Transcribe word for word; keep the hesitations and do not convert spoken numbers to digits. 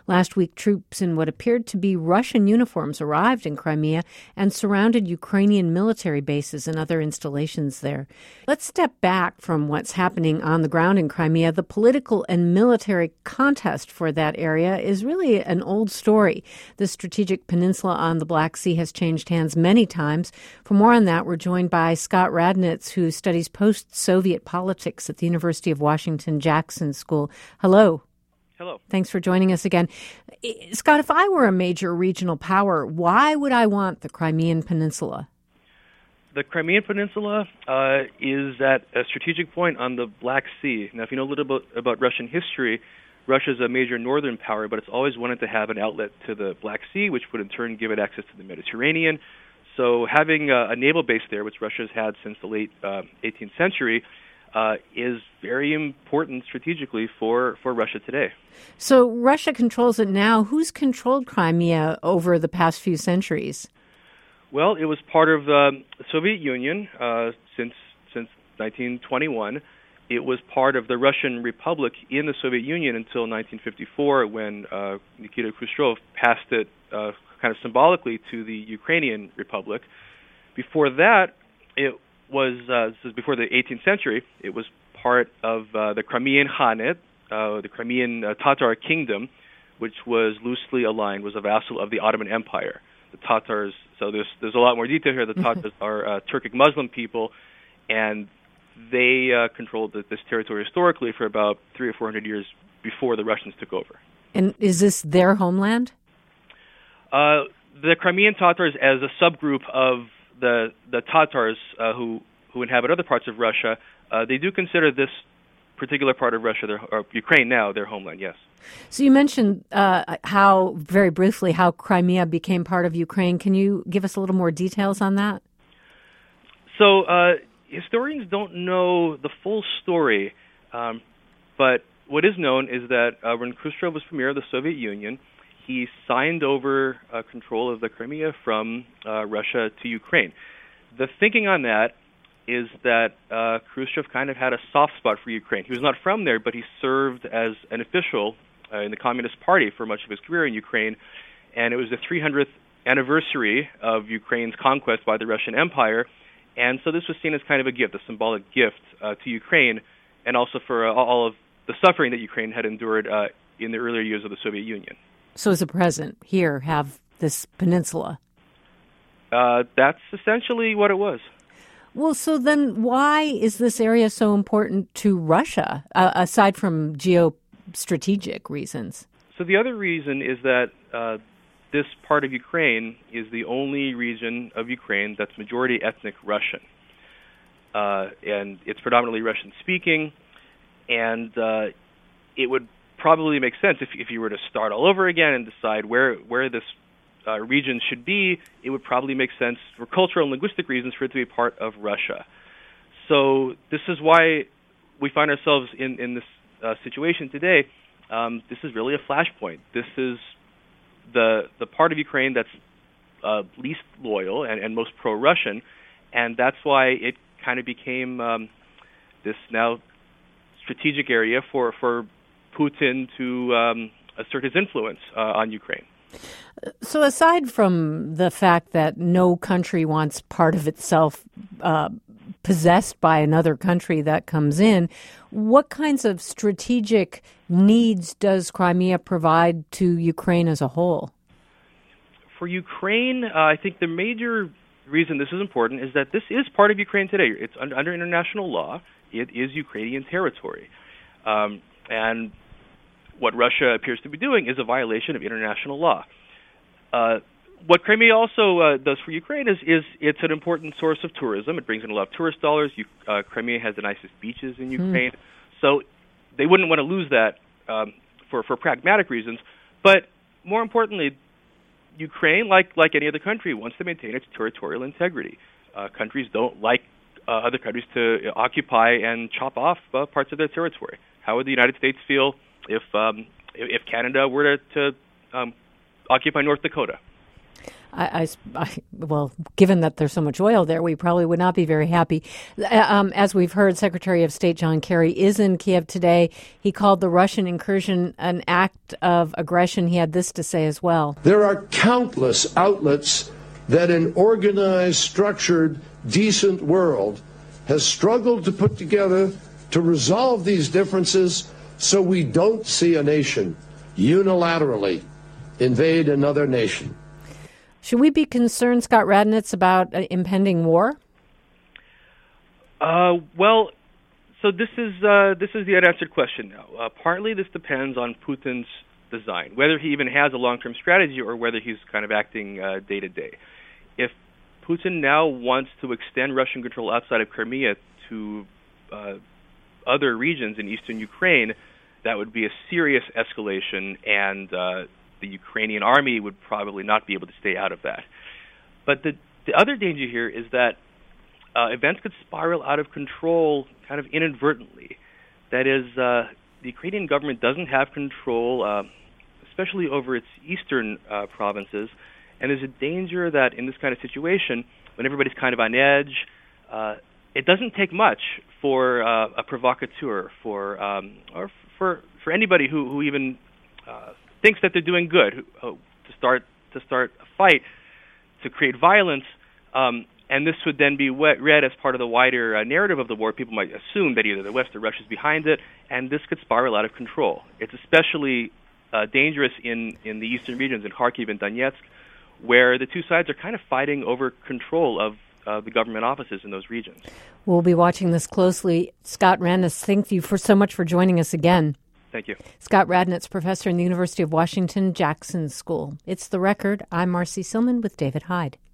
Last week, troops in what appeared to be Russian uniforms arrived in Crimea and surrounded Ukrainian military bases and other installations there. Let's step back from what's happening on the ground in Crimea. The political and military contest for that area is really an old story. The strategic peninsula on the Black Sea has changed hands many times. For more on that, we're joined by Scott Radnitz, who studies post-Soviet politics at the University of Washington Jackson School. Hello. Hello. Thanks for joining us again. Scott, if I were a major regional power, why would I want the Crimean Peninsula? The Crimean Peninsula uh, is at a strategic point on the Black Sea. Now, if you know a little bit about Russian history, Russia is a major northern power, but it's always wanted to have an outlet to the Black Sea, which would in turn give it access to the Mediterranean. So having a, a naval base there, which Russia has had since the late uh, eighteenth century, uh, is very important strategically for, for Russia today. So Russia controls it now. Who's controlled Crimea over the past few centuries? Well, it was part of um, the Soviet Union uh, since since nineteen twenty-one. It was part of the Russian Republic in the Soviet Union until nineteen fifty-four, when uh, Nikita Khrushchev passed it uh, kind of symbolically to the Ukrainian Republic. Before that, it was uh, this is before the eighteenth century. It was part of uh, the Crimean Khanate, uh, the Crimean uh, Tatar Kingdom, which was loosely aligned, was a vassal of the Ottoman Empire. The Tatars. So there's there's a lot more detail here. The Tatars are uh, Turkic Muslim people, and they uh, controlled this territory historically for about three or four hundred years before the Russians took over. And is this their homeland? Uh, the Crimean Tatars, as a subgroup of the the Tatars uh, who who inhabit other parts of Russia, uh, they do consider this particular part of Russia, their, or Ukraine now, their homeland. Yes. So you mentioned uh, how, very briefly, how Crimea became part of Ukraine. Can you give us a little more details on that? So uh, historians don't know the full story, um, but what is known is that uh, when Khrushchev was premier of the Soviet Union, he signed over uh, control of the Crimea from uh, Russia to Ukraine. The thinking on that is that uh, Khrushchev kind of had a soft spot for Ukraine. He was not from there, but he served as an official uh, in the Communist Party for much of his career in Ukraine, and it was the three hundredth anniversary of Ukraine's conquest by the Russian Empire, and so this was seen as kind of a gift, a symbolic gift uh, to Ukraine, and also for uh, all of the suffering that Ukraine had endured uh, in the earlier years of the Soviet Union. So as a present, here, have this peninsula. Uh, that's essentially what it was. Well, so then why is this area so important to Russia, uh, aside from geostrategic reasons? So the other reason is that uh, this part of Ukraine is the only region of Ukraine that's majority ethnic Russian. Uh, and it's predominantly Russian-speaking, and uh, it would probably make sense if, if you were to start all over again and decide where, where this Uh, region should be, it would probably make sense for cultural and linguistic reasons for it to be part of Russia. So this is why we find ourselves in, in this uh, situation today. Um, this is really a flashpoint. This is the the part of Ukraine that's uh, least loyal and, and most pro-Russian, and that's why it kind of became um, this now strategic area for, for Putin to um, assert his influence uh, on Ukraine. So aside from the fact that no country wants part of itself uh, possessed by another country that comes in, what kinds of strategic needs does Crimea provide to Ukraine as a whole? For Ukraine, uh, I think the major reason this is important is that this is part of Ukraine today. It's under, under international law. It is Ukrainian territory. Um, and what Russia appears to be doing is a violation of international law. Uh, what Crimea also uh, does for Ukraine is, is it's an important source of tourism. It brings in a lot of tourist dollars. You, uh, Crimea has the nicest beaches in Ukraine. Mm. So they wouldn't want to lose that um, for, for pragmatic reasons. But more importantly, Ukraine, like, like any other country, wants to maintain its territorial integrity. Uh, countries don't like uh, other countries to occupy and chop off uh, parts of their territory. How would the United States feel if um, if Canada were to, to um, occupy North Dakota? I, I, I, well, given that there's so much oil there, we probably would not be very happy. Um, as we've heard, Secretary of State John Kerry is in Kiev today. He called the Russian incursion an act of aggression. He had this to say as well. There are countless outlets that an organized, structured, decent world has struggled to put together to resolve these differences so we don't see a nation unilaterally invade another nation. Should we be concerned, Scott Radnitz, about uh, impending war? Uh, well, so this is uh, this is the unanswered question now. Uh, partly this depends on Putin's design, whether he even has a long-term strategy or whether he's kind of acting uh, day to day. If Putin now wants to extend Russian control outside of Crimea to uh, other regions in eastern Ukraine, that would be a serious escalation, and uh, the Ukrainian army would probably not be able to stay out of that. But the, the other danger here is that uh, events could spiral out of control kind of inadvertently. That is, uh, the Ukrainian government doesn't have control, uh, especially over its eastern uh, provinces, and there's a danger that in this kind of situation, when everybody's kind of on edge, uh, it doesn't take much for uh, a provocateur, for um, or for for anybody who who even uh, thinks that they're doing good, who, who, to start to start a fight, to create violence, um, and this would then be read as part of the wider uh, narrative of the war. People might assume that either the West or Russia is behind it, and this could spiral out of control. It's especially uh, dangerous in in the eastern regions, in Kharkiv and Donetsk, where the two sides are kind of fighting over control of uh, the government offices in those regions. We'll be watching this closely. Scott Radnitz, thank you for so much for joining us again. Thank you. Scott Radnitz, professor in the University of Washington, Jackson School. It's The Record. I'm Marcy Silman with David Hyde.